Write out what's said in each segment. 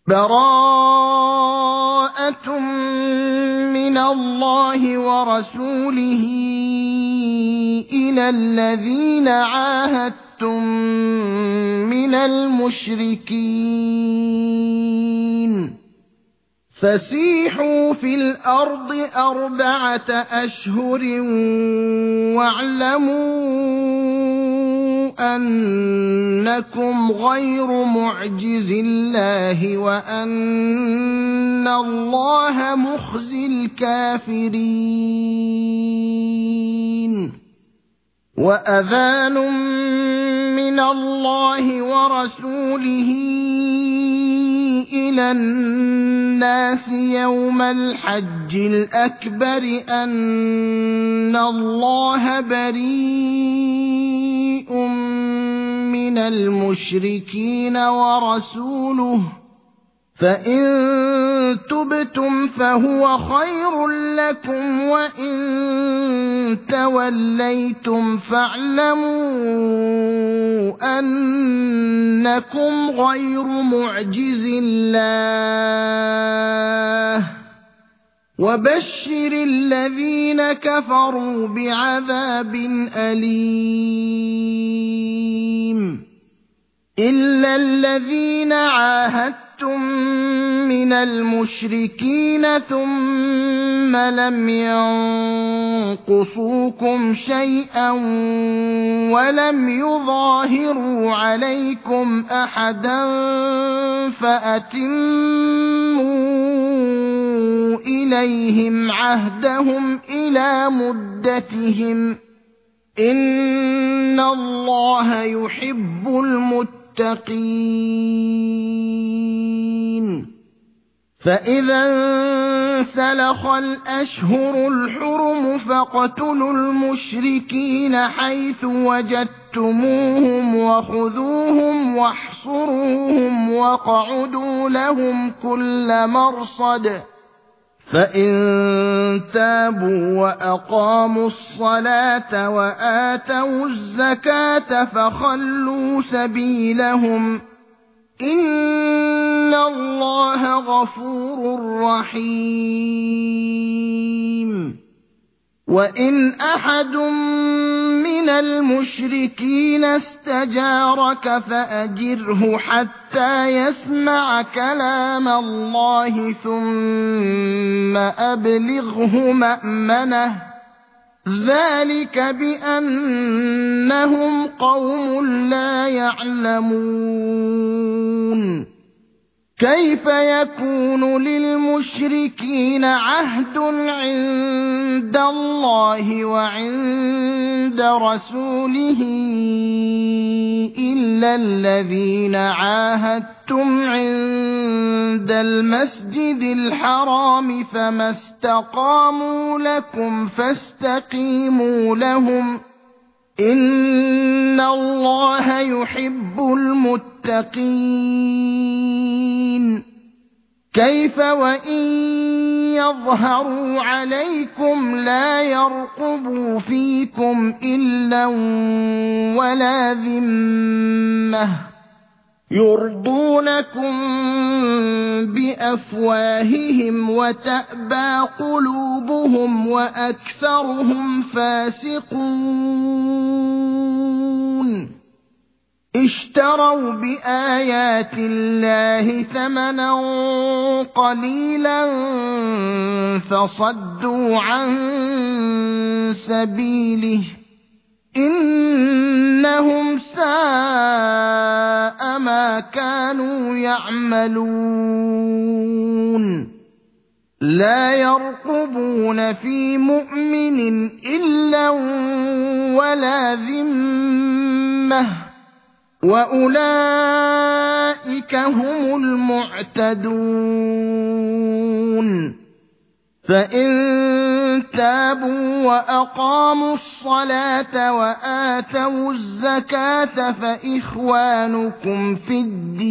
بَرَاءَةٌ مِّنَ اللَّهِ وَرَسُولِهِ إِلَى الَّذِينَ عَاهَدتُّم مِّنَ الْمُشْرِكِينَ فَسِيحُوا فِي الْأَرْضِ 4 أَشْهُرٍ وَاعْلَمُوا أَنَّكُمْ غَيْرُ مُعْجِزِي اللَّهِ وَأَنَّ اللَّهَ مُخْزِي الْكَافِرِينَ وَأَذَانٌ مِّنَ اللَّهِ وَرَسُولِهِ إِلَى النَّاسِ يَوْمَ الْحَجِّ الْأَكْبَرِ أَنَّ اللَّهَ بَرِيءٌ مِّنَ الْمُشْرِكِينَ وَرَسُولُهُ فَإِن تُبْتُمْ فَهُوَ خَيْرٌ لَّكُمْ وَإِن تَوَلَّيْتُمْ فَاعْلَمُوا أَنَّكُمْ غَيْرُ مُعْجِزِي اللَّهِ ۗ وَبَشِّرِ الَّذِينَ كَفَرُوا بِعَذَابٍ أَلِيمٍ إِلَّا الَّذِينَ عَاهَدتُّم مِّنَ الْمُشْرِكِينَ ثُمَّ لَمْ يَنقُصُوكُمْ شَيْئًا وَلَمْ يُظَاهِرُوا عَلَيْكُمْ أَحَدًا فَأَتِمُّوا إِلَيْهِمْ عَهْدَهُمْ إِلَىٰ مُدَّتِهِمْ ۚ إِنَّ اللَّهَ يُحِبُّ الْمُتَّقِينَ فَإِذَا انسَلَخَ الْأَشْهُرُ الْحُرُمُ فَاقْتُلُوا الْمُشْرِكِينَ حَيْثُ وَجَدتُّمُوهُمْ وَخُذُوهُمْ وَاحْصُرُوهُمْ وَاقْعُدُوا لَهُمْ كُلَّ مَرْصَدٍ فَإِن تَابُوا وَأَقَامُوا الصَّلَاةَ وَآتَوُا الزَّكَاةَ فَخَلُّوا سَبِيلَهُمْ ۚ إِنَّ اللَّهَ غَفُورٌ رَّحِيمٌ وَإِنْ أَحَدٌ مِّنَ الْمُشْرِكِينَ اسْتَجَارَكَ فَأَجِرْهُ حَتَّىٰ يَسْمَعَ كَلَامَ اللَّهِ ثُمَّ أَبْلِغْهُ مَأْمَنَهُ ۚ ذَٰلِكَ بِأَنَّهُمْ قَوْمٌ لَّا يَعْلَمُونَ كَيْفَ يَكُونُ لِلْمُشْرِكِينَ عَهْدٌ عِندَ اللَّهِ وَعِندَ رَسُولِهِ إِلَّا الَّذِينَ عَاهَدتُّمْ عِندَ الْمَسْجِدِ الْحَرَامِ فَمَا اسْتَقَامُوا لَكُمْ فَاسْتَقِيمُوا لَهُمْ ۚ إِنَّ اللَّهَ يُحِبُّ الْمُتَّقِينَ كَيْفَ وَإِن يَظْهَرُوا عَلَيْكُمْ لَا يَرْقُبُوا فِيكُمْ إِلًّا وَلَا ذِمَّةً يُرْضُونَكُم بِأَفْوَاهِهِمْ وَتَأْبَىٰ قُلُوبُهُمْ وَأَكْثَرُهُمْ فَاسِقُونَ اشْتَرَوْا بِآيَاتِ اللَّهِ ثَمَنًا قَلِيلًا فَصَدُّوا عَن سَبِيلِهِ ۚ إِنَّهُمْ سَاءَ مَا كَانُوا يَعْمَلُونَ لَا يَرْقُبُونَ فِي مُؤْمِنٍ إِلًّا وَلَا ذِمَّةً ۚ وَأُولَٰئِكَ هُمُ الْمُعْتَدُونَ فَإِن تَابُوا وَأَقَامُوا الصَّلَاةَ وَآتَوُا الزَّكَاةَ فَإِخْوَانُكُمْ فِي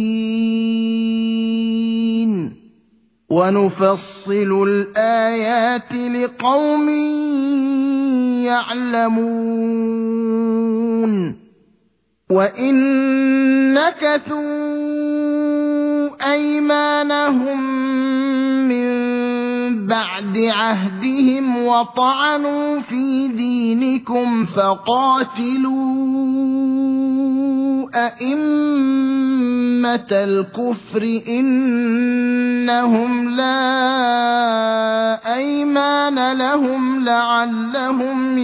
الدِّينِ ۗ وَنُفَصِّلُ الْآيَاتِ لِقَوْمٍ يَعْلَمُونَ وَإِن نَّكَثُوا أيمانهم من بعد عهدهم وطعنوا في دينكم فقاتلوا أئمة الكفر إنهم لا أيمان لهم لعلهم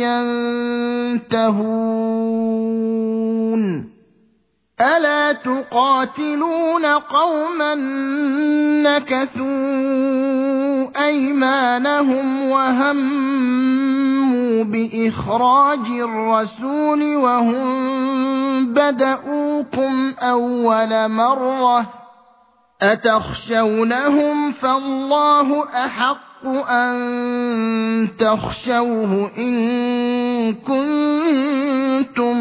ينتهون ألا تقاتلون قوما نكثوا أيمانهم وهموا بإخراج الرسول وهم بدؤوكم أول مرة أتخشونهم فالله أحق أن تخشوه إن كنتم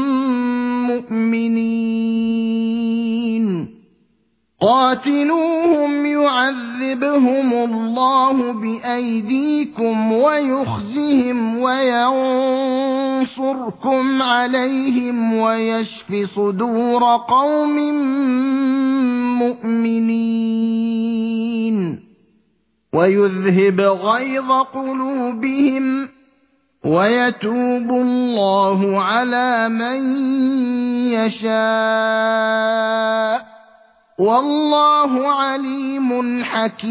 مؤمنين قاتلوهم يعذبهم الله بأيديكم ويخزهم وينصركم عليهم ويشف صدور قوم مؤمنين ويذهب غيظ قلوبهم ويتوب الله على من يشاء والله عليم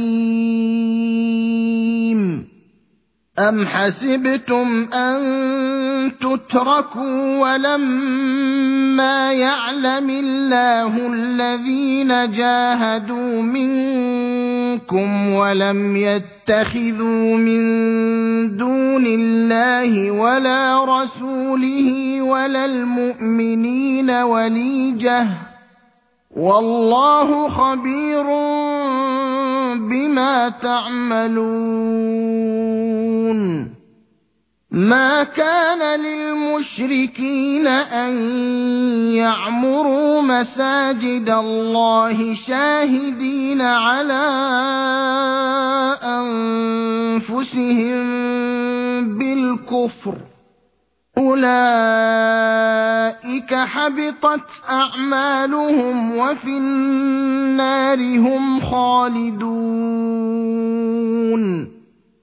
حكيم أم حسبتم أن تتركوا ولما يعلم الله الذين جاهدوا منكم ولم يتخذوا من دون الله ولا رسوله ولا المؤمنين وليجة والله خبير بما تعملون ما كان للمشركين أن يعمروا مساجد الله شاهدين على أنفسهم بالكفر أولئك حبطت أعمالهم وفي النار هم خالدون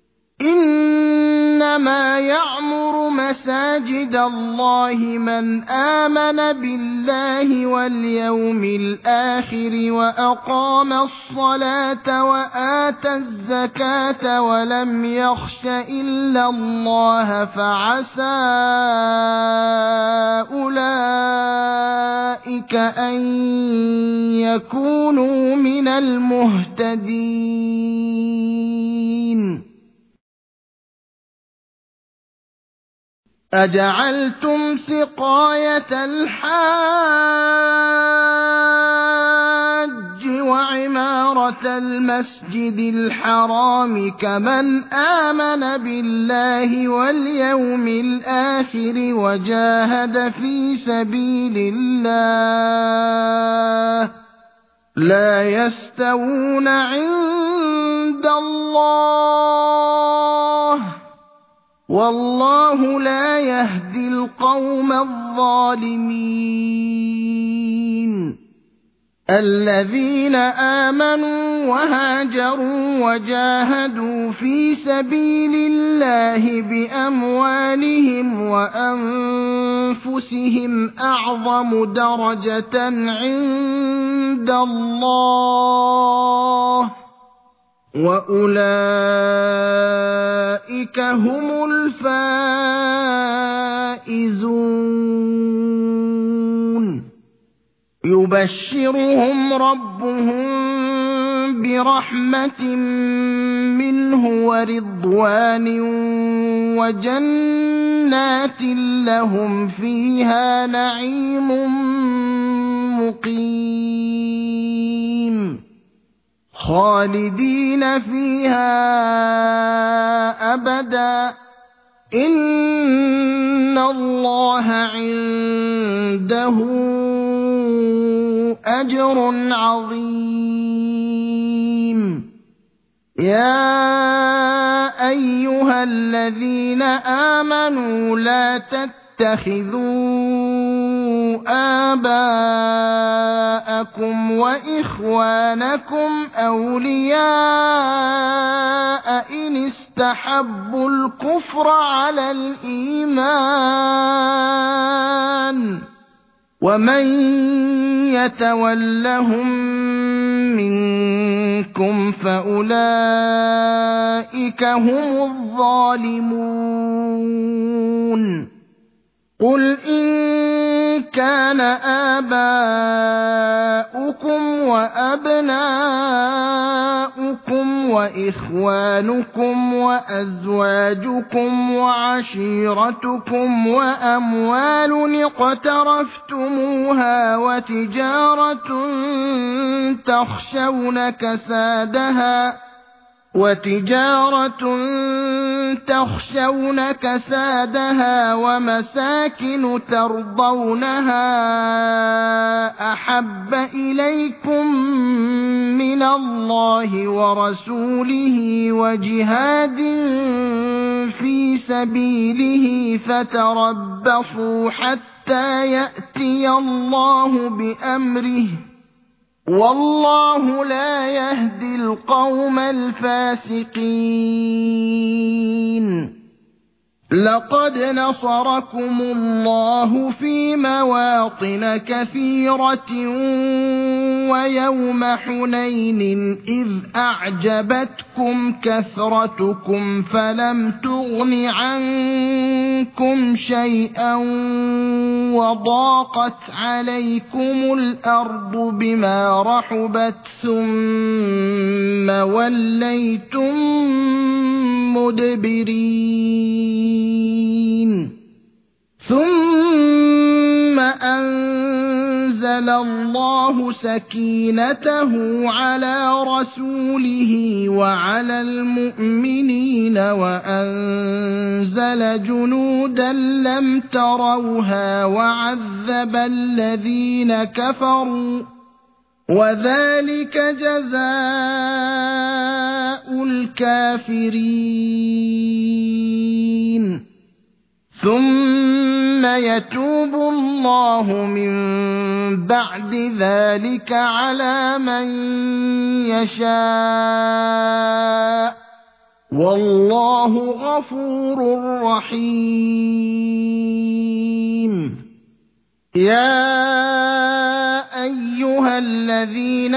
إنما يعمر مساجد الله من آمن بالله واليوم الآخر وأقام الصلاة وآتى الزكاة ولم يخش إلا الله فعسى أولئك أن يكونوا من المهتدين أجعلتم سقاية الحاج وعمارة المسجد الحرام كمن آمن بالله واليوم الآخر وجاهد في سبيل الله لا يستوون عند الله والله لا يهدي القوم الظالمين الذين آمنوا وهاجروا وجاهدوا في سبيل الله بأموالهم وأنفسهم أعظم درجة عند الله وأولئك هم الفائزون يبشرهم ربهم برحمة منه ورضوان وجنات لهم فيها نعيم مقيم خالدين فيها أبدا إن الله عنده أجر عظيم يا أيها الذين آمنوا لا تتبعوا تتخذوا آباءكم وإخوانكم أولياء إن استحبوا الكفر على الإيمان ومن يتولهم منكم فأولئك هم الظالمون قل إن كان آباؤكم وأبناؤكم وإخوانكم وأزواجكم وعشيرتكم وأموال اقترفتموها وتجارة تخشون كسادها ومساكن ترضونها أحب إليكم من الله ورسوله وجهاد في سبيله فتربصوا حتى يأتي الله بأمره والله لا يهدي القوم الفاسقين لقد نصركم الله في مواطن كثيرة ويوم حنين إذ أعجبتكم كثرتكم فلم تغن عنكم شيئا وضاقت عليكم الأرض بما رحبت ثم وليتم مدبرين ثم أنزل الله سكينته على رسوله وعلى المؤمنين وأنزل جنودا لم تروها وعذب الذين كفروا وذلك جزاء الكافرين ثم يتوب الله من بعد ذلك على من يشاء والله غفور رحيم يا أيها الذين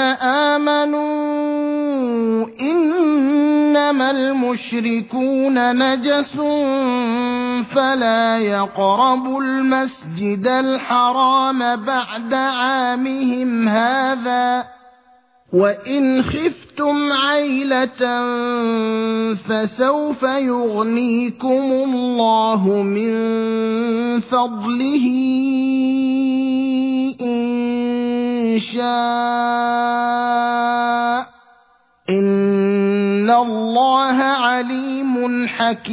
آمنوا إنما المشركون نجس فلا يقربوا المسجد الحرام بعد عامهم هذا وإن خفتم عيلة فسوف يغنيكم الله من فضله إن شاء إن الله عليم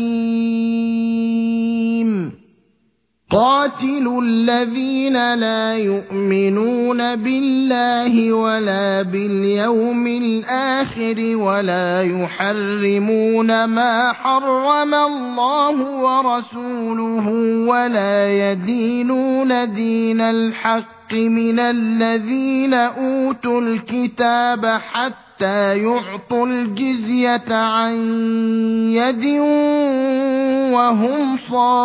حكيم قاتلوا الذين لا يؤمنون بالله ولا باليوم الآخر ولا يحرمون ما حرم الله ورسوله ولا يدينون دين الحق من الذين أوتوا الكتاب حتى يعطوا الجزية عن يد وهم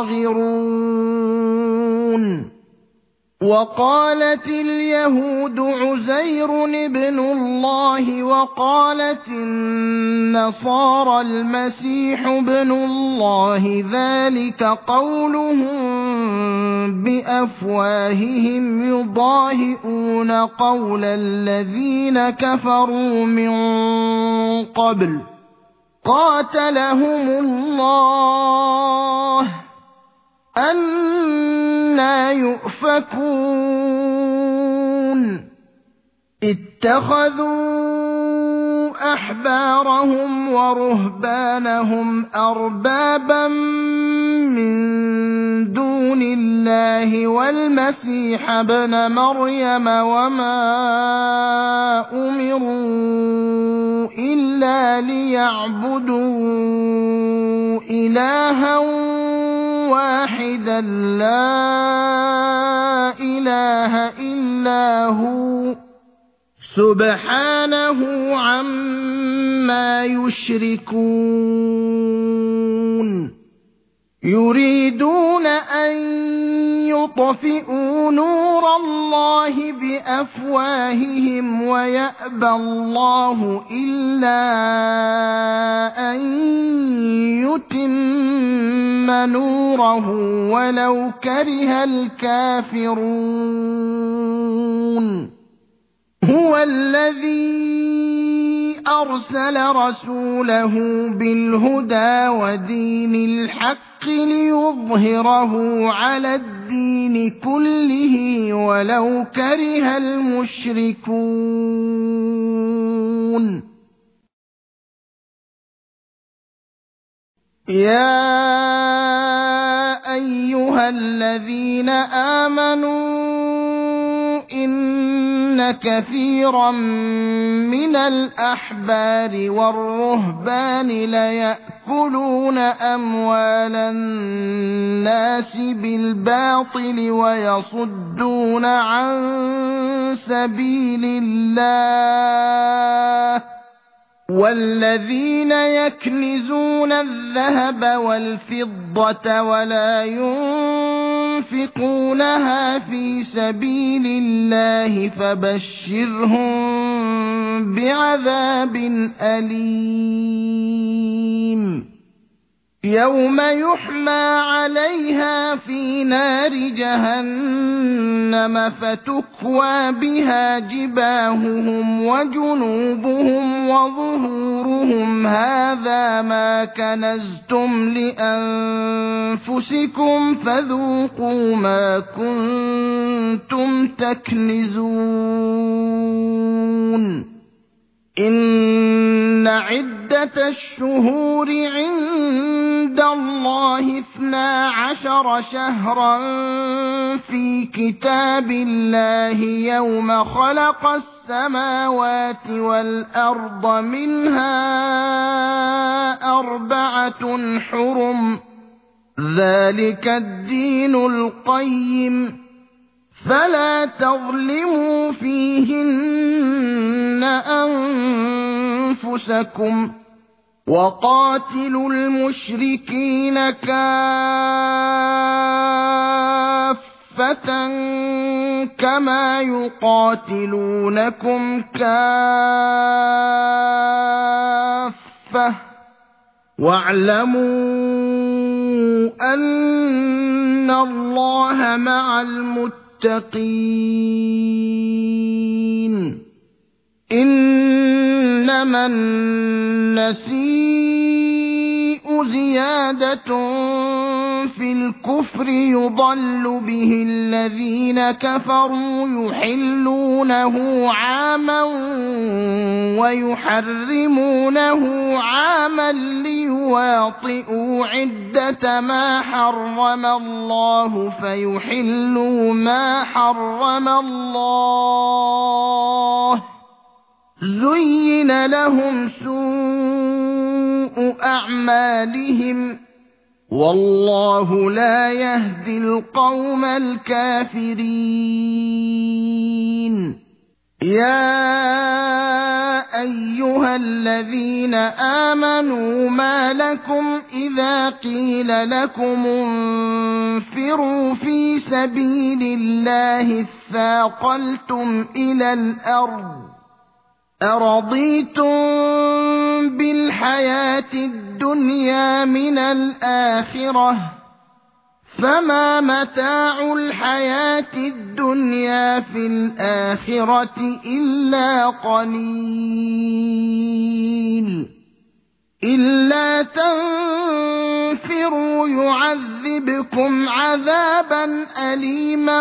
صاغرون وقالت اليهود عزير ابن الله وقالت النصارى المسيح ابن الله ذلك قولهم بأفواههم يضاهئون قول الذين كفروا من قبل قاتلهم الله أنى يؤفكون اتخذوا أحبارهم ورهبانهم أربابا من دون الله والمسيح ابن مريم وما أمروا إلا ليعبدوا إلها واحدا لا إله إلا هو سبحانه عما يشركون يريدون أن يطفئوا نور الله بأفواههم ويأبى الله إلا أن يتم نوره ولو كره الكافرون هو الذي أرسل رسوله بالهدى ودين الحق ليظهره على الدين كله ولو كره المشركون يا أيها الذين آمنوا إن كثيرا من الأحبار والرهبان ليأكلون أموال الناس بالباطل ويصدون عن سبيل الله والذين يكنزون الذهب والفضة ولا ينفقونها في سبيل الله فبشرهم بعذاب أليم يوم يحمى عليها في نار جهنم فتكوى بها جباههم وجنوبهم وظهورهم هذا ما كنزتم لأنفسكم فذوقوا ما كنتم تكنزون إن عدة الشهور عند الله 12 شهرا في كتاب الله يوم خلق السماوات والأرض منها 4 حرم ذلك الدين القيم فلا تظلموا فيهن أنفسكم وقاتلوا المشركين كافة كما يقاتلونكم كافة واعلموا أن الله مع المتقين إنما النسيء زيادة في الكفر يضل به الذين كفروا يحلونه عاما ويحرمونه عاما ليواطئوا عدة ما حرم الله فيحلوا ما حرم الله زين لهم سوء أعمالهم والله لا يهدي القوم الكافرين يا أيها الذين آمنوا ما لكم إذا قيل لكم انفروا في سبيل الله اثاقلتم إلى الأرض أرضيتم بالحياة الدنيا من الآخرة فما متاع الحياة الدنيا في الآخرة إلا قليل إلا تنفروا يعذبكم عذابا أليما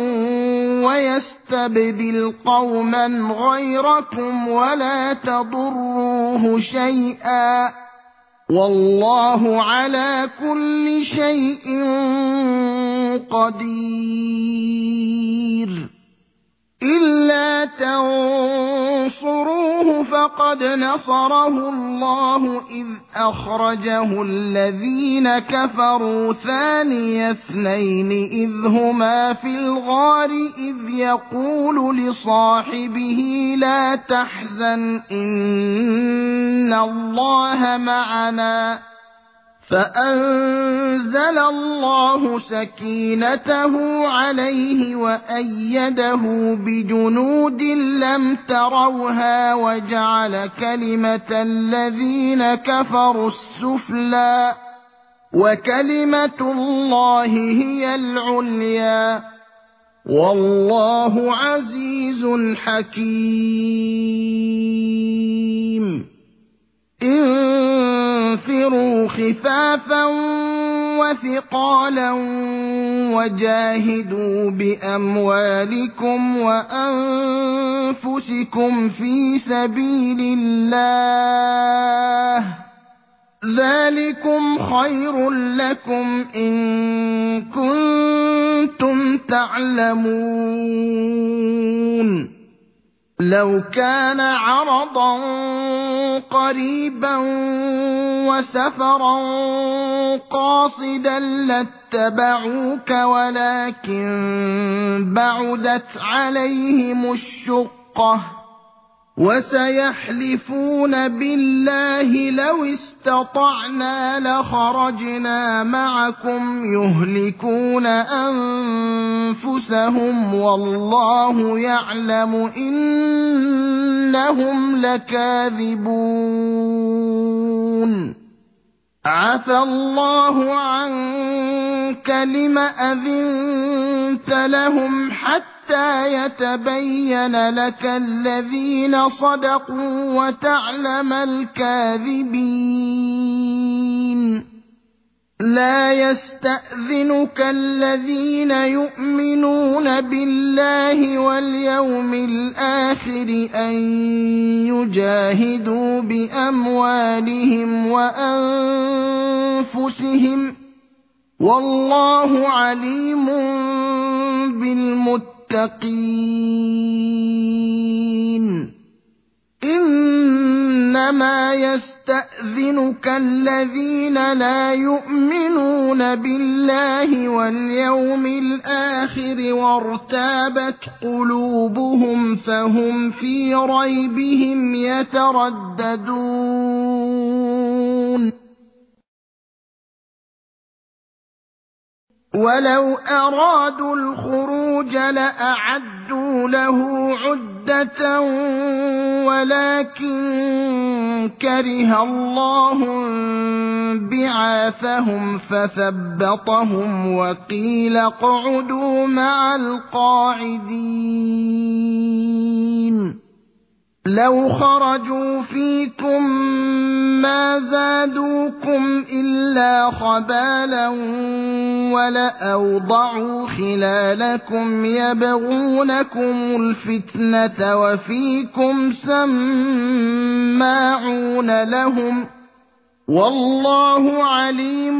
ويستبدل قوما غيركم ولا تضروه شيئا والله على كل شيء قدير إلا تنصروه فقد نصره الله إذ أخرجه الذين كفروا ثاني اثنين إذ هما في الغار إذ يقول لصاحبه لا تحزن إن الله معنا فأنزل الله سكينته عليه وأيده بجنود لم تروها وجعل كلمة الذين كفروا السفلى وكلمة الله هي العليا والله عزيز حكيم انفروا خفافا وثقالا وجاهدوا بأموالكم وأنفسكم في سبيل الله ذلكم خير لكم إن كنتم تعلمون لو كان عرضا قريبا وسفرا قاصدا لاتبعوك ولكن بعدت عليهم الشقة وسيحلفون بالله لو استطعنا لخرجنا معكم يهلكون أنفسهم والله يعلم إنهم لكاذبون عفى الله عنك لم أذنت لهم حتى يتبين لك الذين صدقوا وتعلم الكاذبين لا يستأذنك الذين يؤمنون بالله واليوم الآخر أن يجاهدوا بأموالهم وأنفسهم والله عليم بالمتقين إنما يستأذنك الذين لا يؤمنون بالله واليوم الآخر وارتابت قلوبهم فهم في ريبهم يترددون ولو أرادوا الخروج لأعدوا له عدة ولكن كره الله بعاثهم فثبطهم وقيل اقعدوا مع القاعدين لو خرجوا فيكم ما زادوكم إلا خبالا ولأوضعوا خلالكم يبغونكم الفتنة وفيكم سماعون لهم والله عليم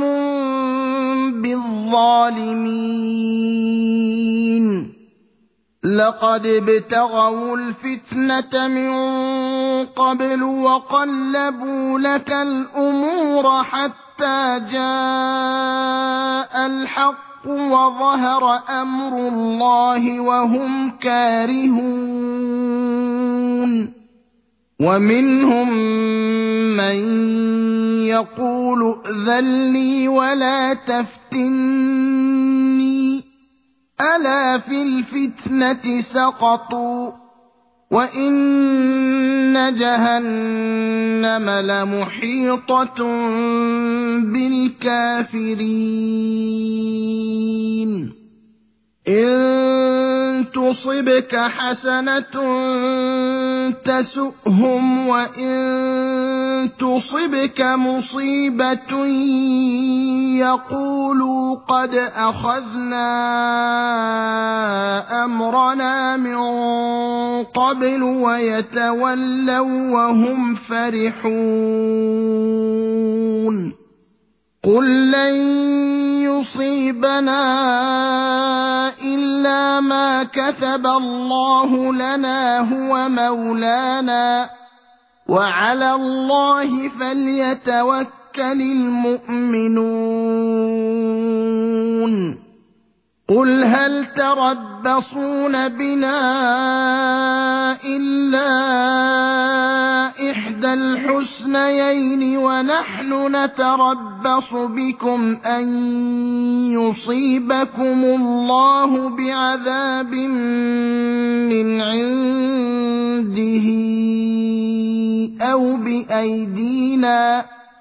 بالظالمين لقد ابتغوا الفتنة من قبل وقلبوا لك الأمور حتى جاء الحق وظهر أمر الله وهم كارهون ومنهم من يقول ائذن لي ولا تفتني ألا في الفتنة سقطوا وإن جهنم لمحيطة بالكافرين إن تصبك حسنة تسؤهم وإن تصبك مصيبة يقولوا قد أخذنا أمرنا من قبل ويتولوا وهم فرحون قل لن يصيبنا إلا ما كتب الله لنا هو مولانا وعلى الله فليتوكل المؤمنون قل هل تربصون بنا إلا إحدى الحسنيين ونحن نتربص بكم أن يصيبكم الله بعذاب من عنده أو بأيدينا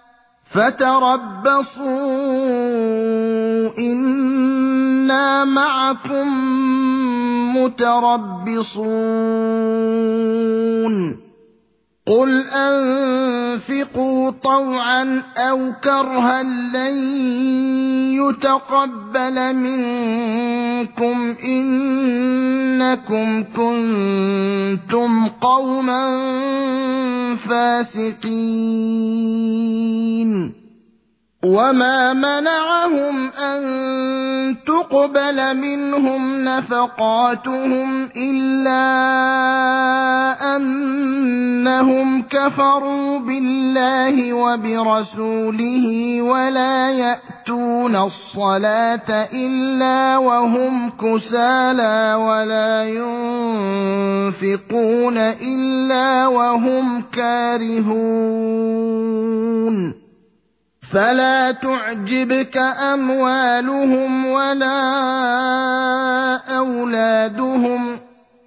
فتربصوا إنا معكم متربصون قل أنفقوا طوعا أو كرها لن يتقبل منكم إنكم كنتم قوما فاسقين وما منعهم أن تقبل منهم نفقاتهم إلا أنهم كفروا بالله وبرسوله ولا يأتون الصلاة إلا وهم كسالى ولا ينفقون إلا وهم كارهون فلا تعجبك أموالهم ولا أولادهم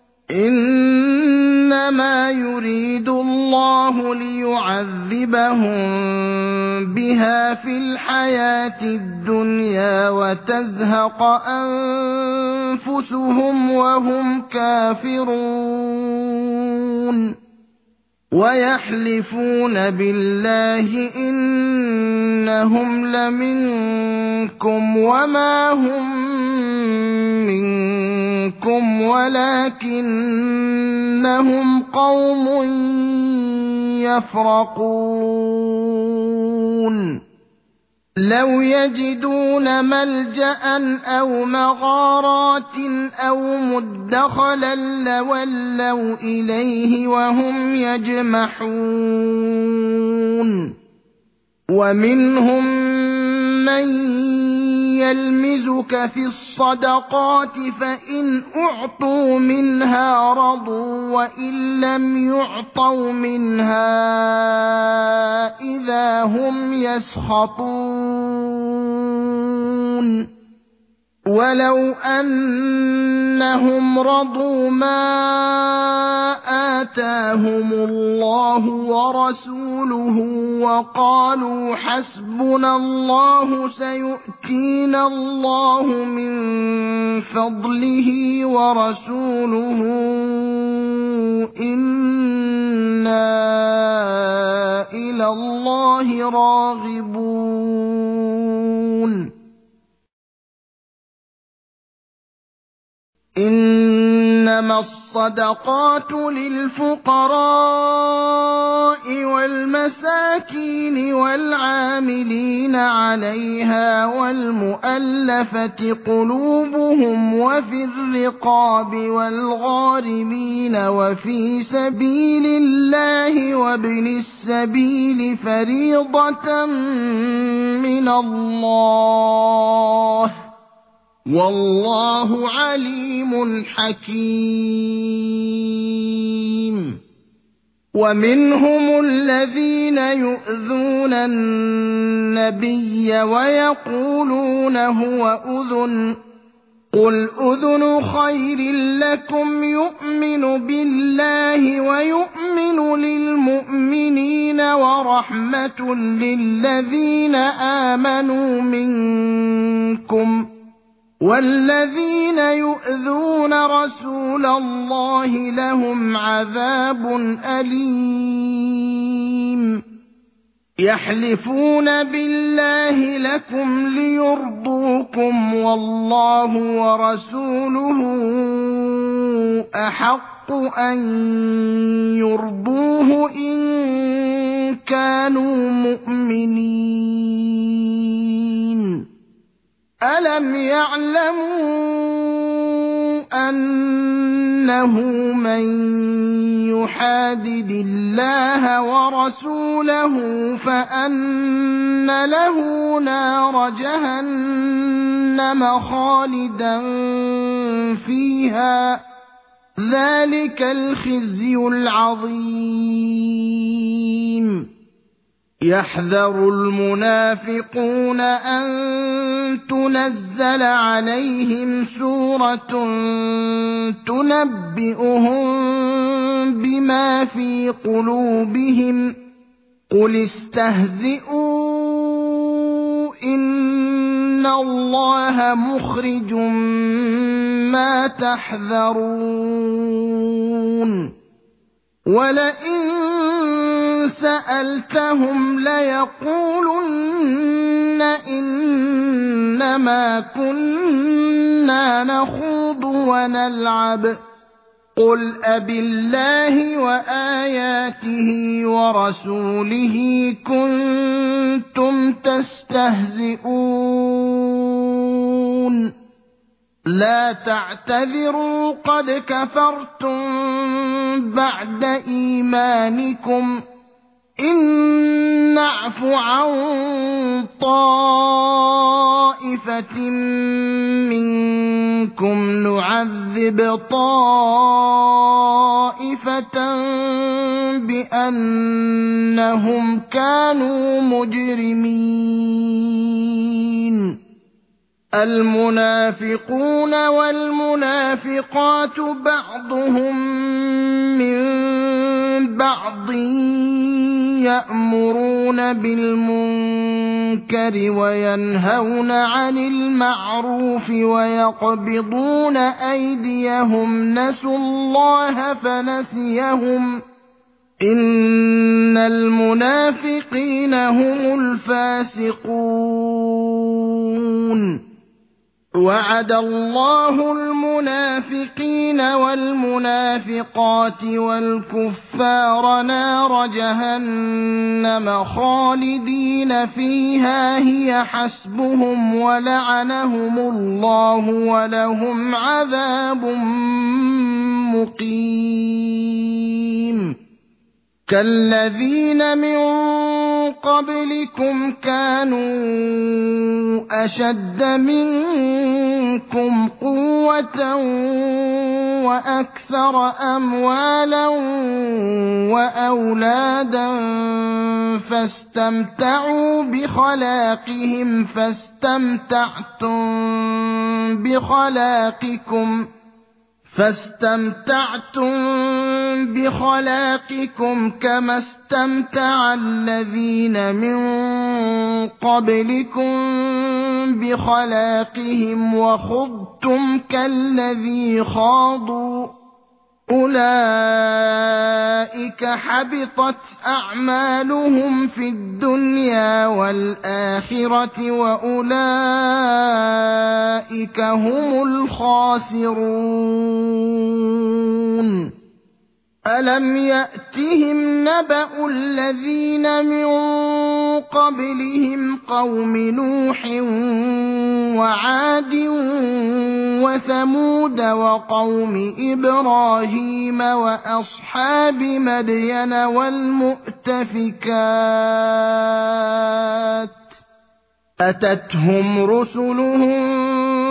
إنما يريد الله ليعذبهم بها في الحياة الدنيا وتزهق أنفسهم وهم كافرون ويحلفون بالله إنهم لمنكم وما هم منكم ولكنهم قوم يفرقون لو يجدون ملجأ أو مغارات أو مدخلا لولوا إليه وهم يجمحون ومنهم من يلمزك في الصدقات فإن أعطوا منها رضوا وإن لم يعطوا منها إذا هم يسخطون ولو أنهم رضوا ما آتاهم الله ورسوله وقالوا حسبنا الله سيؤتينا الله من فضله ورسوله إنا إلى الله راغبون إنما الصدقات للفقراء والمساكين والعاملين عليها والمؤلفة قلوبهم وفي الرقاب والغارمين وفي سبيل الله وابن السبيل فريضة من الله والله عليم حكيم ومنهم الذين يؤذون النبي ويقولون هو أذن قل أذن خير لكم يؤمن بالله ويؤمن للمؤمنين ورحمة للذين آمنوا منكم والذين يؤذون رسول الله لهم عذاب أليم يحلفون بالله لكم ليرضوكم والله ورسوله أحق أن يرضوه إن كانوا مؤمنين ألم يعلموا أنه من يحادد الله ورسوله فأن له نار جهنم خالدا فيها ذلك الخزي العظيم يحذر المنافقون أن تنزل عليهم سورة تنبئهم بما في قلوبهم قل استهزئوا إن الله مخرج ما تحذرون ولئن سألتهم ليقولن إنما كنا نخوض ونلعب قل أبالله وآياته ورسوله كنتم تستهزئون لا تعتذروا قد كفرتم بعد إيمانكم إن نعف عن طائفة منكم نعذب طائفة بأنهم كانوا مجرمين المنافقون والمنافقات بعضهم من بعض يأمرون بالمنكر وينهون عن المعروف ويقبضون أيديهم نسوا الله فنسيهم إن المنافقين هم الفاسقون وعد الله المنافقين والمنافقات والكفار نار جهنم خالدين فيها هي حسبهم ولعنهم الله ولهم عذاب مقيم كالذين من قبلكم كانوا أشد منكم قوة وأكثر أموالا وأولادا فاستمتعوا بخلاقهم فاستمتعتم بخلاقكم كما استمتع الذين من قبلكم بخلاقهم وخضتم كالذي خاضوا أولئك حبطت أعمالهم في الدنيا والآخرة وأولئك هم الخاسرون ألم يأتهم نبأ الذين من قبلهم قوم نوح وعاد وثمود وقوم إبراهيم وأصحاب مدين والمؤتفكات أتتهم رسلهم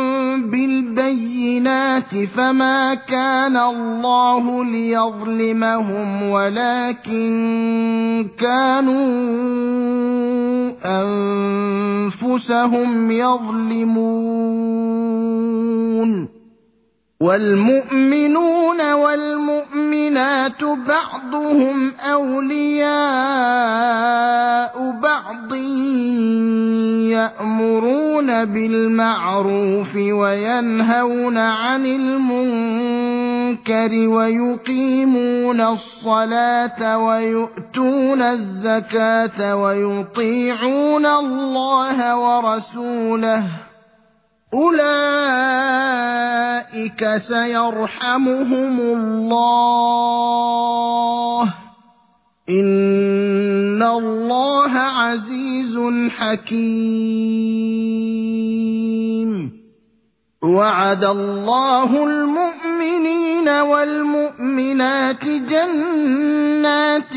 بالبينات فما كان الله ليظلمهم ولكن كانوا أنفسهم يظلمون والمؤمنون والمؤمنات بعضهم أولياء بعض يأمرون بالمعروف وينهون عن المنكر ويقيمون الصلاة ويؤتون الزكاة ويطيعون الله ورسوله أولئك سيرحمهم الله إن الله عزيز حكيم وعد الله المؤمنين والمؤمنات جنات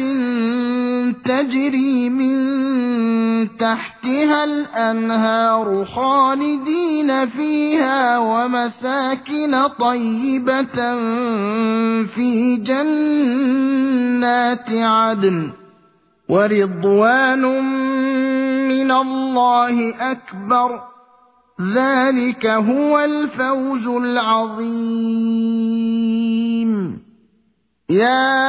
تجري من تحتها الأنهار خالدين فيها ومساكن طيبة في جنات عدن ورضوان من الله أكبر ذلك هو الفوز العظيم. يا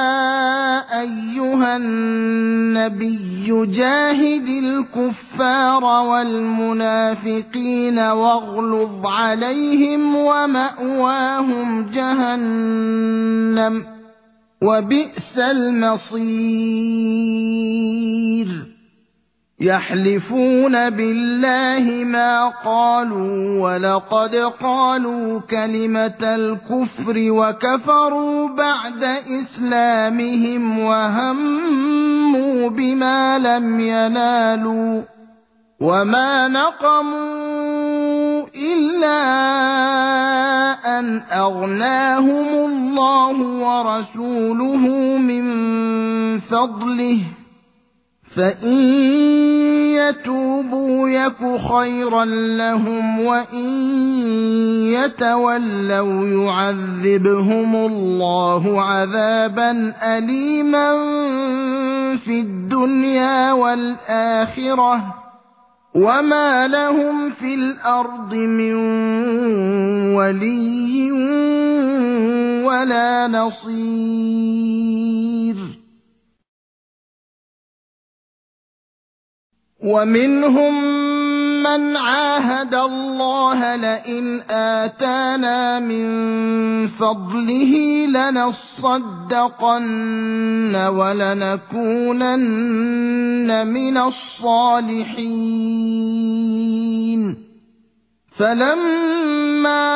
أيها النبي جاهد الكفار والمنافقين واغلظ عليهم ومأواهم جهنم وبئس المصير. يحلفون بالله ما قالوا ولقد قالوا كلمة الكفر وكفروا بعد إسلامهم وهموا بما لم ينالوا وما نقموا إلا أن أغناهم الله ورسوله من فضله فإن يتوبوا يك خيرا لهم وإن يتولوا يعذبهم الله عذابا أليما في الدنيا والآخرة وما لهم في الأرض من ولي ولا نصير. ومنهم من عاهد الله لئن آتانا من فضله لنصدقن ولنكونن من الصالحين فلما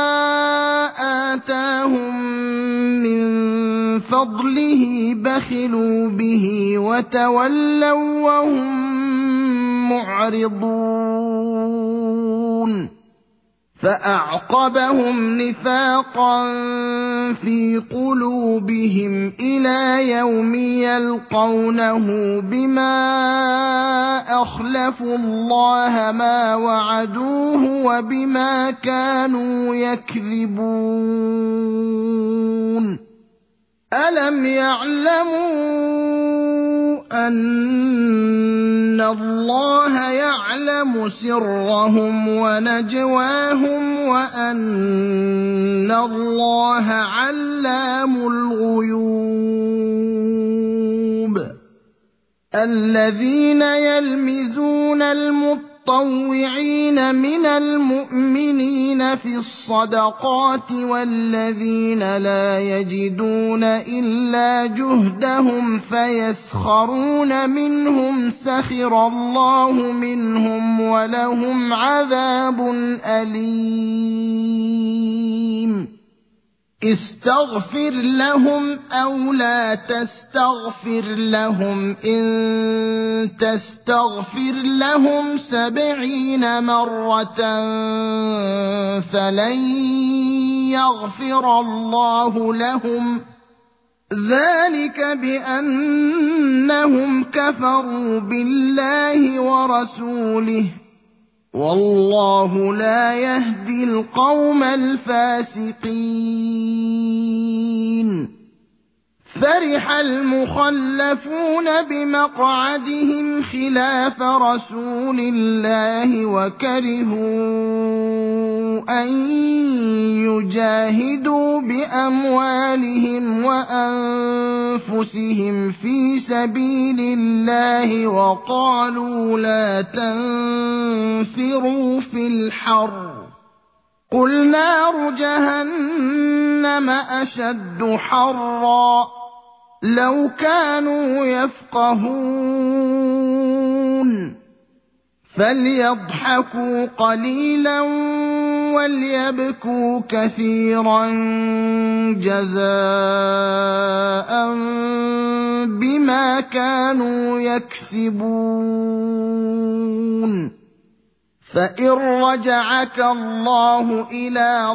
آتاهم من فضله بخلوا به وتولوا وهم معرضون فأعقبهم نفاقا في قلوبهم إلى يوم يلقونه بما أخلفوا الله ما وعدوه وبما كانوا يكذبون. ألم يعلموا أن الله يعلم سرهم ونجواهم وأن الله علام الغيوب. الذين يلمزون المطوعين من المؤمنين في الصدقات والذين لا يجدون إلا جهدهم فيسخرون منهم سخر الله منهم ولهم عذاب أليم. استغفر لهم أو لا تستغفر لهم إن تستغفر لهم 70 مرة فلن يغفر الله لهم ذلك بأنهم كفروا بالله ورسوله والله لا يهدي القوم الفاسقين. فرح المخلفون بمقعدهم خلاف رسول الله وكرهوا أن يجاهدوا بأموالهم وأنفسهم في سبيل الله وقالوا لا تنفروا في الحر قل نار جهنم أشد حرا لو كانوا يفقهون فليضحكوا قليلا وليبكوا كثيرا جزاء بما كانوا يكسبون. فإن رجعك الله إلى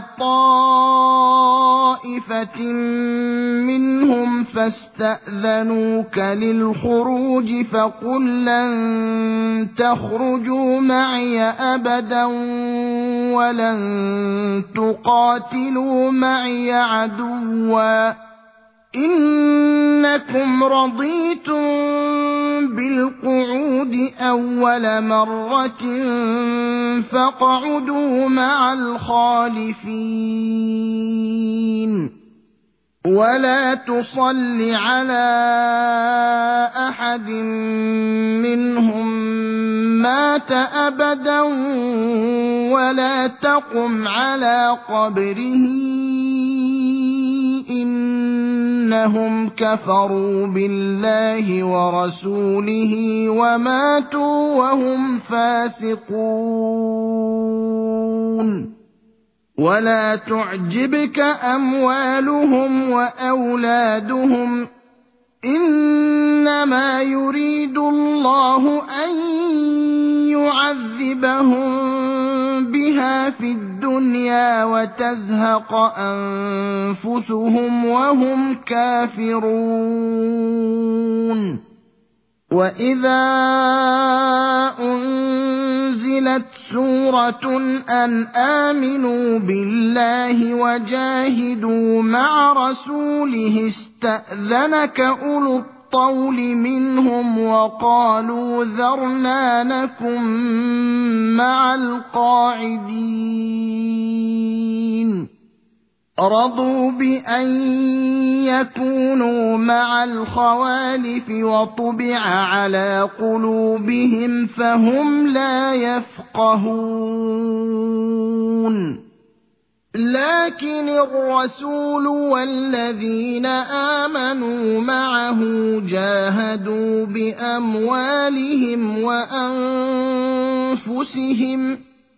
طائفة منهم فاستأذنوك للخروج فقل لن تخرجوا معي أبدا ولن تقاتلوا معي عدوا إنكم رضيتم بالقعود أول مرة فاقعدوا مع الخالفين ولا تصل على أحد منهم مات أبدا ولا تقم على قبره إنهم كفروا بالله ورسوله وماتوا وهم فاسقون ولا تعجبك أموالهم وأولادهم إنما يريد الله أن يعذبهم بها في الدنيا وتزهق أنفسهم وهم كافرون وإذا أنزلت سورة أن آمنوا بالله وجاهدوا مع رسوله استأذنك أولو الطول منهم وقالوا ذرنا نكن مع القاعدين رضوا بأن يكونوا مع الخوالف وطبع على قلوبهم فهم لا يفقهون لكن الرسول والذين آمنوا معه جاهدوا بأموالهم وأنفسهم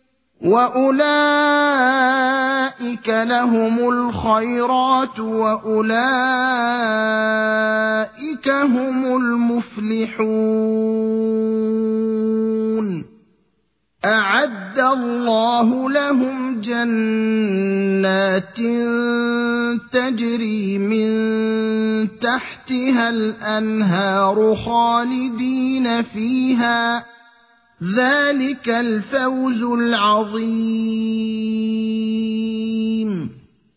وأولئك لهم الخيرات وأولئك هم المفلحون أعد الله لهم جنات تجري من تحتها الأنهار خالدين فيها ذلك الفوز العظيم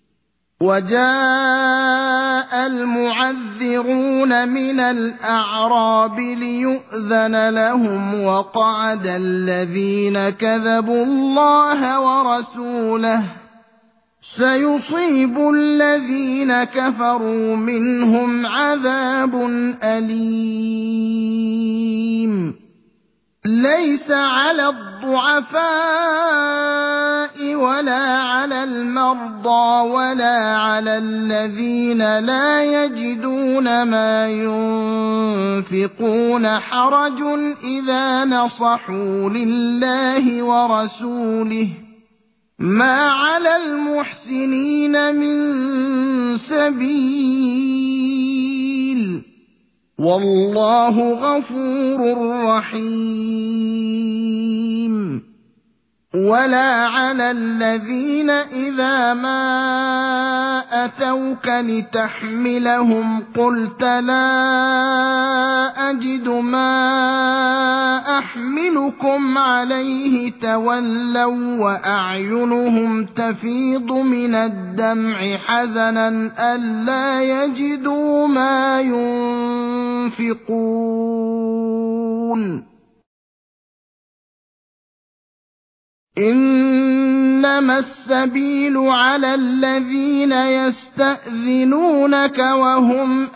وجاء المعذرون من الأعراب ليؤذن لهم وقعد الذين كذبوا الله ورسوله سيصيب الذين كفروا منهم عذاب أليم ليس على الضعفاء ولا على المرضى ولا على الذين لا يجدون ما ينفقون حرج إذا نصحوا لله ورسوله ما على المحسنين من سبيل والله غفور رحيم ولا على الذين إذا ما أتوك لتحملهم قلت لا أجد ما أحملكم عليه تولوا وأعينهم تفيض من الدمع حزنا ألا يجدوا ما ينفقون إنما السبيل على الذين يستأذنونك وهم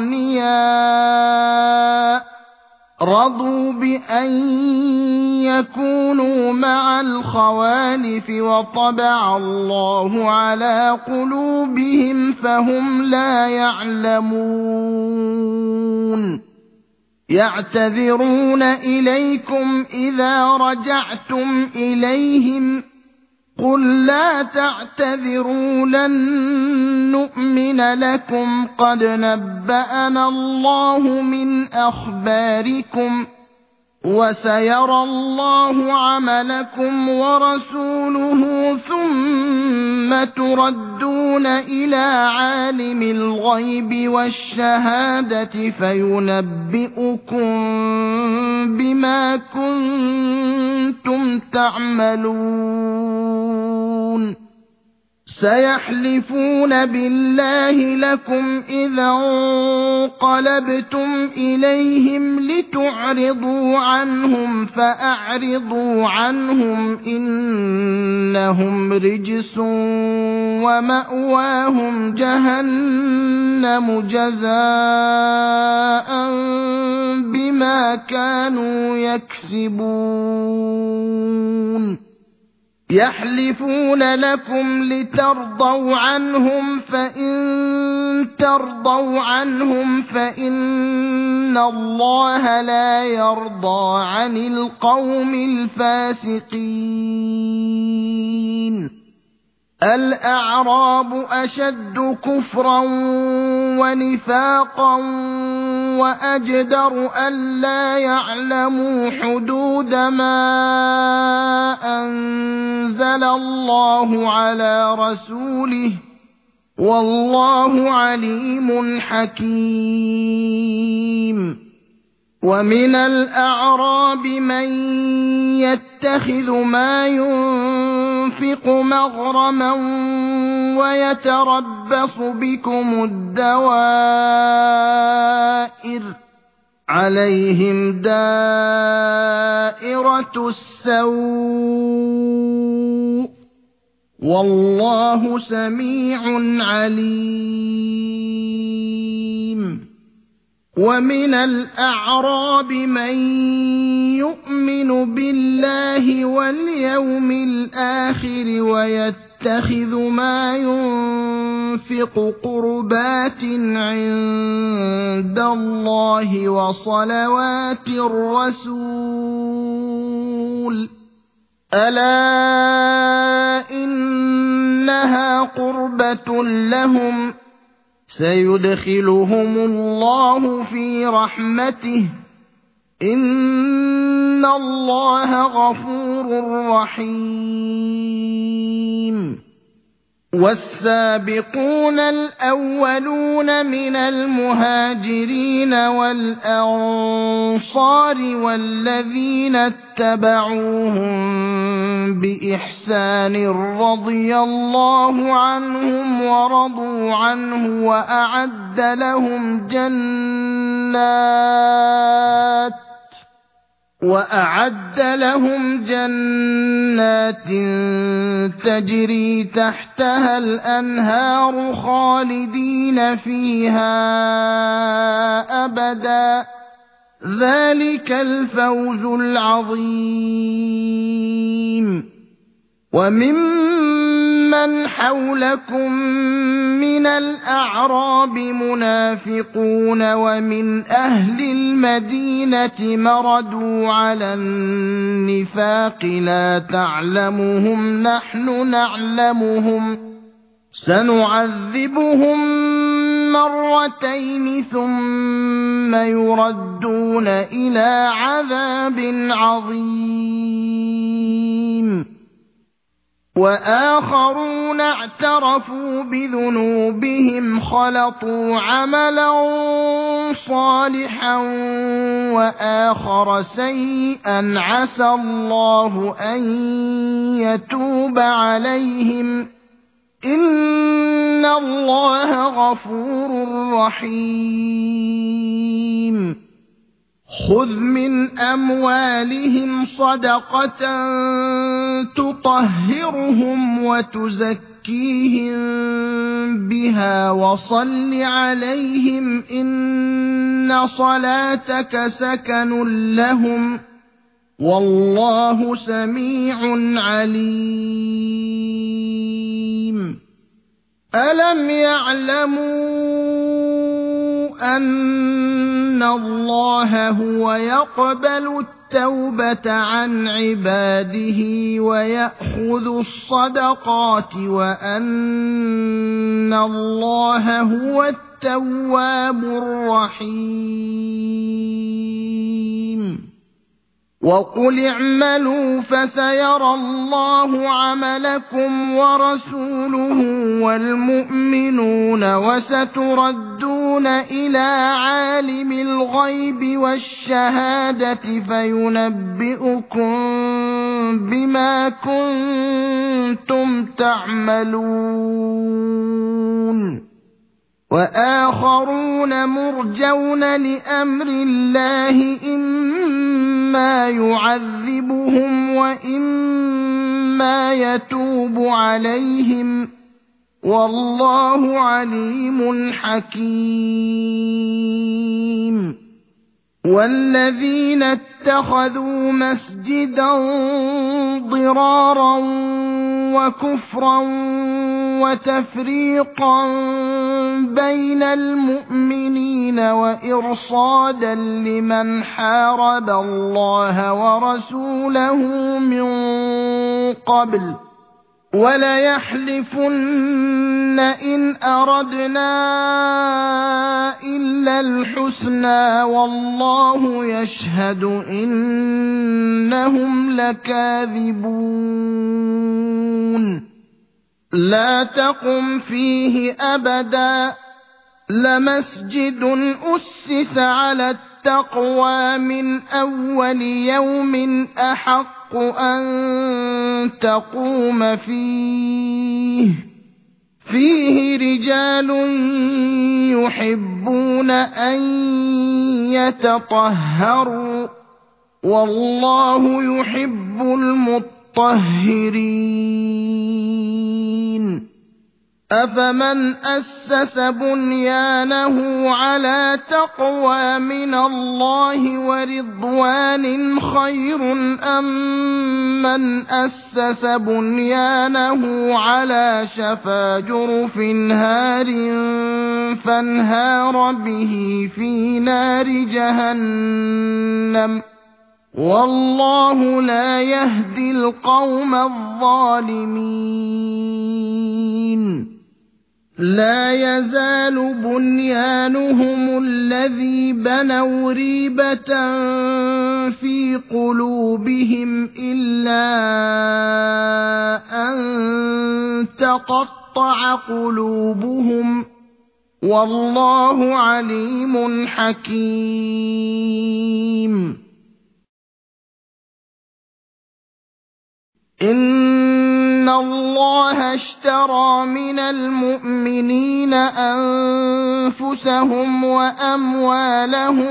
أغنياء رضوا بأن يكونوا مع الخوالف وطبع الله على قلوبهم فهم لا يعلمون يعتذرون إليكم إذا رجعتم إليهم قل لا تعتذروا لن نؤمن لكم قد نبأنا الله من أخباركم وسيرى الله عملكم ورسوله ثم تردون إلى عالم الغيب والشهادة فينبئكم بما كنتم تعملون سيحلفون بالله لكم إذا انقلبتم إليهم لتعرضوا عنهم فأعرضوا عنهم إنهم رجس ومأواهم جهنم جزاء بما كانوا يكسبون يحلفون لكم لترضوا عنهم فإن ترضوا عنهم فإن الله لا يرضى عن القوم الفاسقين الأعراب أشد كفرا ونفاقا وأجدر ألا يعلموا حدود ما أنزل الله على رسوله والله عليم حكيم ومن الأعراب من يتخذ ما ينفق مغرما ويتربص بكم الدوائر عليهم دائرة السوء والله سميع عليم ومن الأعراب من يؤمن بالله واليوم الآخر ويتخذ ما ينفق قربات عند الله وصلوات الرسول ألا إنها قربة لهم سيدخلهم الله في رحمته إن الله غفور رحيم والسابقون الأولون من المهاجرين والأنصار والذين اتبعوهم بإحسان رضي الله عنهم ورضوا عنه وأعد لهم جنات تجري تحتها الأنهار خالدين فيها أبدا ذلك الفوز العظيم وممن حولكم من الأعراب منافقون ومن أهل المدينة مردوا على النفاق لا تعلمهم نحن نعلمهم سنعذبهم مرتين ثم يردون إلى عذاب عظيم وآخرون اعترفوا بذنوبهم خلطوا عملا صالحا وآخر سيئا عسى الله أن يتوب عليهم إن الله غفور رحيم خذ من أموالهم صدقة تطهرهم وتزكيهم بها وصل عليهم إن صلاتك سكن لهم والله سميع عليم ألم يعلموا أن الله هو يقبل التوبة عن عباده ويأخذ الصدقات وأن الله هو التواب الرحيم وقل اعملوا فسيرى الله عملكم ورسوله والمؤمنون وستردون إلى عالم الغيب والشهادة فينبئكم بما كنتم تعملون وآخرون مرجون لأمر الله إما يعذبهم وإما يتوب عليهم والله عليم حكيم والذين اتخذوا مسجدا ضرارا وكفرا وتفريقا بين المؤمنين وإرصادا لمن حارب الله ورسوله من قبل وليحلفن إن أردنا إلا الحسنى والله يشهد إنهم لكاذبون لا تقم فيه أبدا لمسجد أسس على التقوى من أول يوم أحق أن تقوم فيه رجال يحبون أن يتطهروا والله يحب المطهرين أفمن أسس بنيانه على تقوى من الله ورضوان خير أم من أسس بنيانه على شفا جرف هار فانهار به في نار جهنم والله لا يهدي القوم الظالمين لا يزال بنيانهم الذي بنوا ريبة في قلوبهم إلا أن تقطع قلوبهم والله عليم حكيم إن الله اشترى من المؤمنين أنفسهم وأموالهم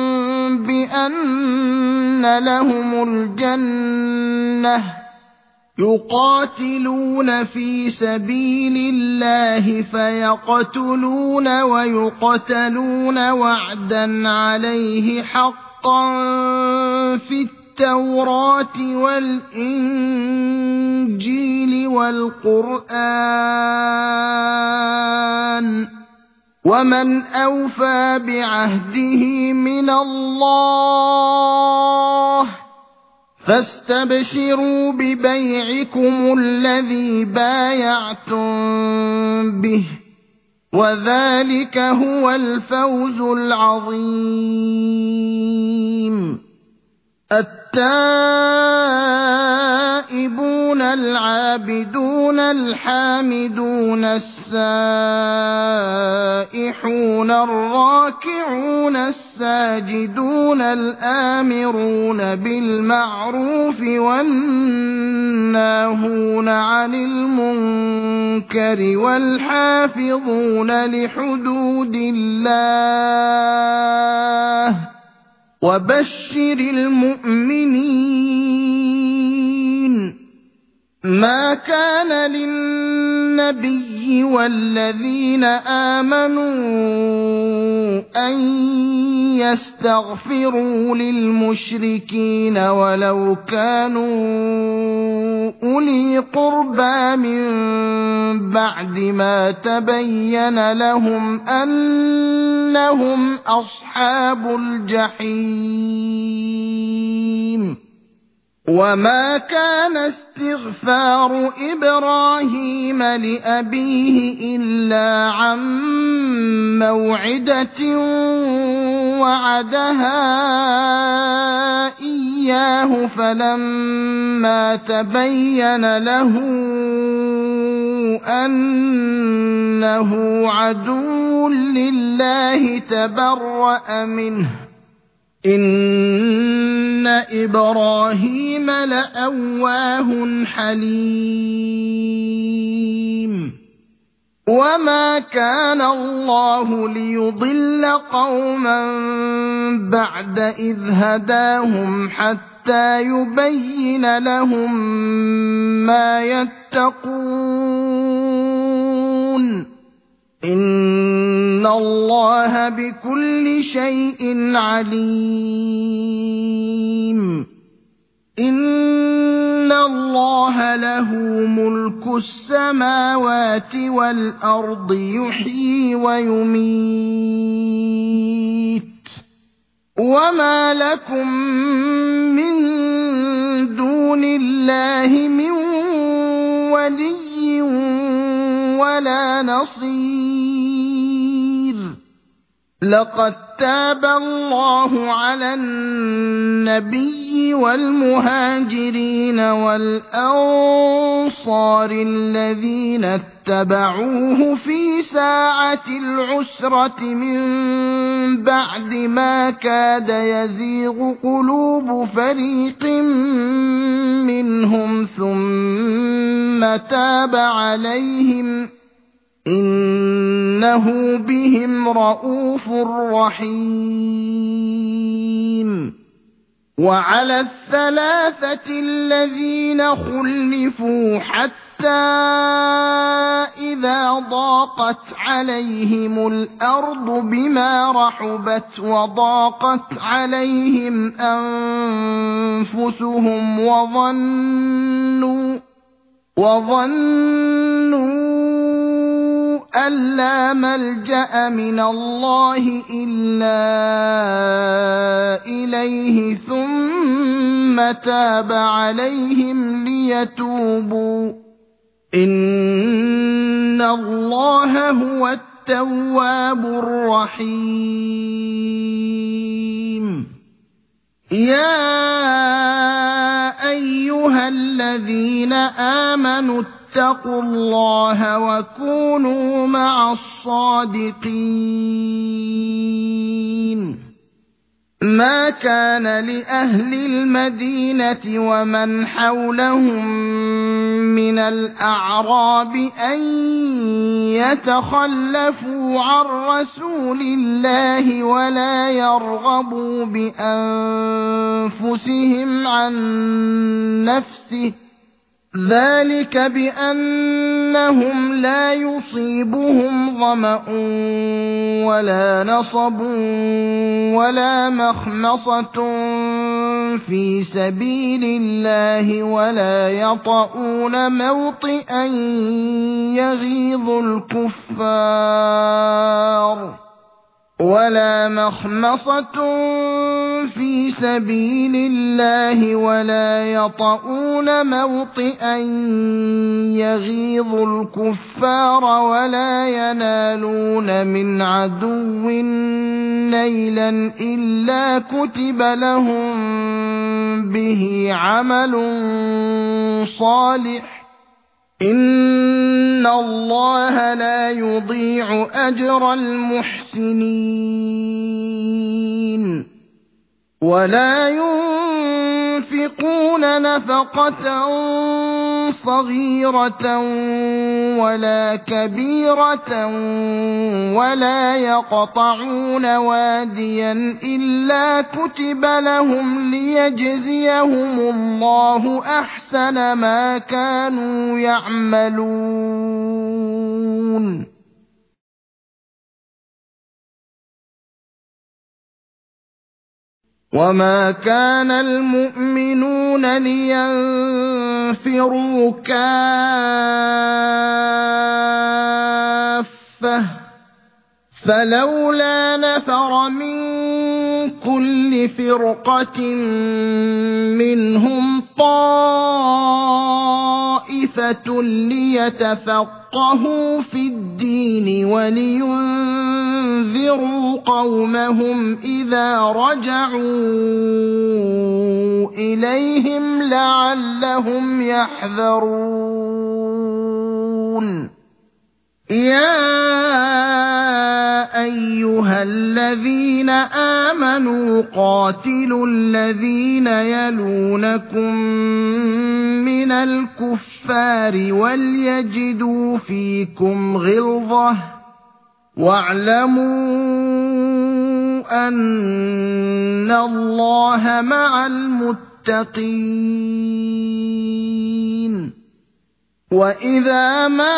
بأن لهم الجنة يقاتلون في سبيل الله فيقتلون ويقتلون وعدا عليه حقا في التوراة والإنجيل والقرآن ومن أوفى بعهده من الله فاستبشروا ببيعكم الذي بايعتم به وذلك هو الفوز العظيم التائبون العابدون الحامدون السائحون الراكعون الساجدون الآمرون بالمعروف والناهون عن المنكر والحافظون لحدود الله وبشر المؤمنين ما كان للنبي والذين آمنوا أن يستغفروا للمشركين ولو كانوا أولي قربى من بعد ما تبين لهم أنهم أصحاب الجحيم وما كان استغفار إبراهيم لأبيه إلا عن موعدة وعدها إياه إياه فلما تبين له أنه عدو لله تبرأ منه إن إبراهيم لأواه حليم وما كان الله ليضل قوما بعد إذ هداهم حتى يبين لهم ما يتقون إن الله بكل شيء عليم إن الله له ملك السماوات والأرض يحيي ويميت وما لكم من دون الله من ولي ولا نصير لقد تاب الله على النبي والمهاجرين والأنصار الذين اتبعوه في ساعة العسرة من بعد ما كاد يزيغ قلوب فريق منهم ثم تاب عليهم إنه بهم رءوف رحيم وعلى الثلاثة الذين خلفوا حتى إذا ضاقت عليهم الأرض بما رحبت وضاقت عليهم أنفسهم وظنوا أن لا ملجأ من الله إلا إليه ثم تاب عليهم ليتوبوا إن الله هو التواب الرحيم يا أيها الذين آمنوا اتقوا الله وكونوا مع الصادقين ما كان لأهل المدينة ومن حولهم من الأعراب أن يتخلفوا عن رسول الله ولا يرغبوا بأنفسهم عن نفسه ذلك بأنهم لا يصيبهم ظمأ ولا نصب ولا مخمصة في سبيل الله ولا يطؤون موطئا يغيظ الكفار ولا مخمصة في سبيل الله ولا يطؤون موطئا يغيظ الكفار ولا ينالون من عدو نيلا إلا كتب لهم به عمل صالح إن الله لا يضيع أجر المحسنين ولا ينفقون نفقة صغيرة ولا كبيرة ولا يقطعون واديا إلا كتب لهم ليجزيهم الله أحسن ما كانوا يعملون وما كان المؤمنون لينفروا كافة فلولا نفر من كل فرقة منهم طائفة طَائِفَةٌ لِيَتَفَقَّهُوا فِي الدِّينِ وَلِيُنذِرُوا قَوْمَهُمْ إِذَا رَجَعُوا إِلَيْهِمْ لَعَلَّهُمْ يَحْذَرُونَ يَا أَيُّهَا الَّذِينَ آمَنُوا قَاتِلُوا الَّذِينَ يَلُونَكُم مِّنَ الْكُفَّارِ وَلْيَجِدُوا فِيكُمْ غِلْظَةً وَاعْلَمُوا أَنَّ اللَّهَ مَعَ الْمُتَّقِينَ وَإِذَا مَا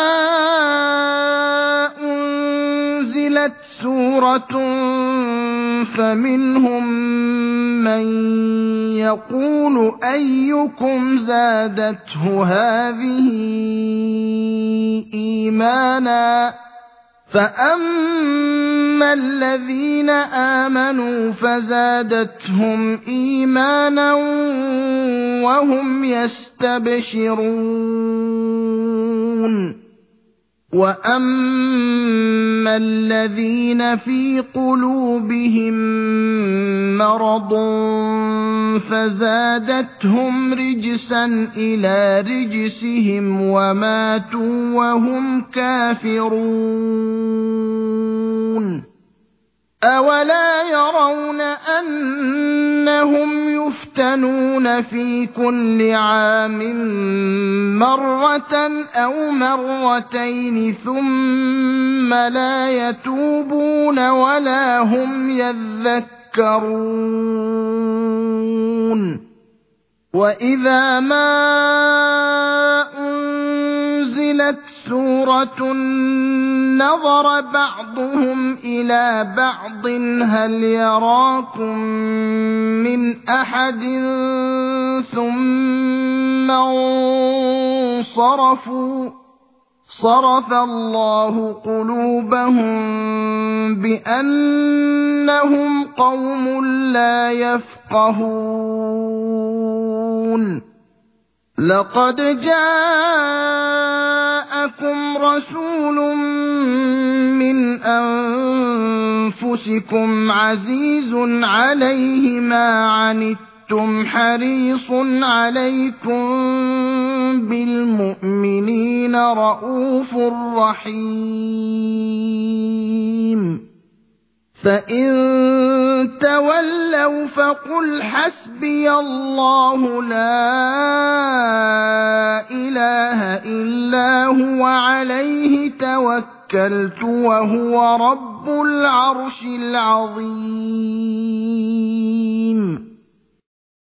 أُنزِلَتْ سُورَةٌ فَمِنْهُم مَّن يَقُولُ أَيُّكُمْ زَادَتْهُ هَٰذِهِ إِيمَانًا فَأَمَّا الَّذِينَ آمَنُوا فَزَادَتْهُمْ إِيمَانًا وَهُمْ يَسْتَبْشِرُونَ وَأَمَّا الَّذِينَ فِي قُلُوبِهِم مَّرَضٌ فَزَادَتْهُمْ رِجْسًا إِلَىٰ رِجْسِهِمْ وَمَاتُوا وَهُمْ كَافِرُونَ أَوَلَا يَرَوْنَ أَنَّهُمْ يُفْتَنُونَ فِي كُلِّ عَامٍ مَّرَّةً أَوْ مَرَّتَيْنِ ثُمَّ لَا يَتُوبُونَ وَلَا هُمْ يَذَّكَّرُونَ وَإِذَا مَا أُنزِلَتْ سُورَةٌ نَظَرَ بَعْضُهُمْ إِلَىٰ بَعْضٍ هَلْ يَرَاكُم مِّنْ أَحَدٍ ثُمَّ انصَرَفُوا صَرَفَ اللَّهُ قُلُوبَهُم بِأَنَّهُمْ قَوْمٌ لَّا يَفْقَهُونَ لَقَدْ جَاءَكُمْ رَسُولٌ مِّنْ أَنفُسِكُمْ عَزِيزٌ عَلَيْهِ مَا عَنِتُّمْ حَرِيصٌ عَلَيْكُم بِالْمُؤْمِنِينَ رَءُوفٌ رَّحِيمٌ فَإِن تَوَلَّوْا فَقُلْ حَسْبِيَ اللَّهُ لَا إِلَٰهَ إِلَّا هُوَ عَلَيْهِ تَوَكَّلْتُ وَهُوَ رَبُّ الْعَرْشِ الْعَظِيمِ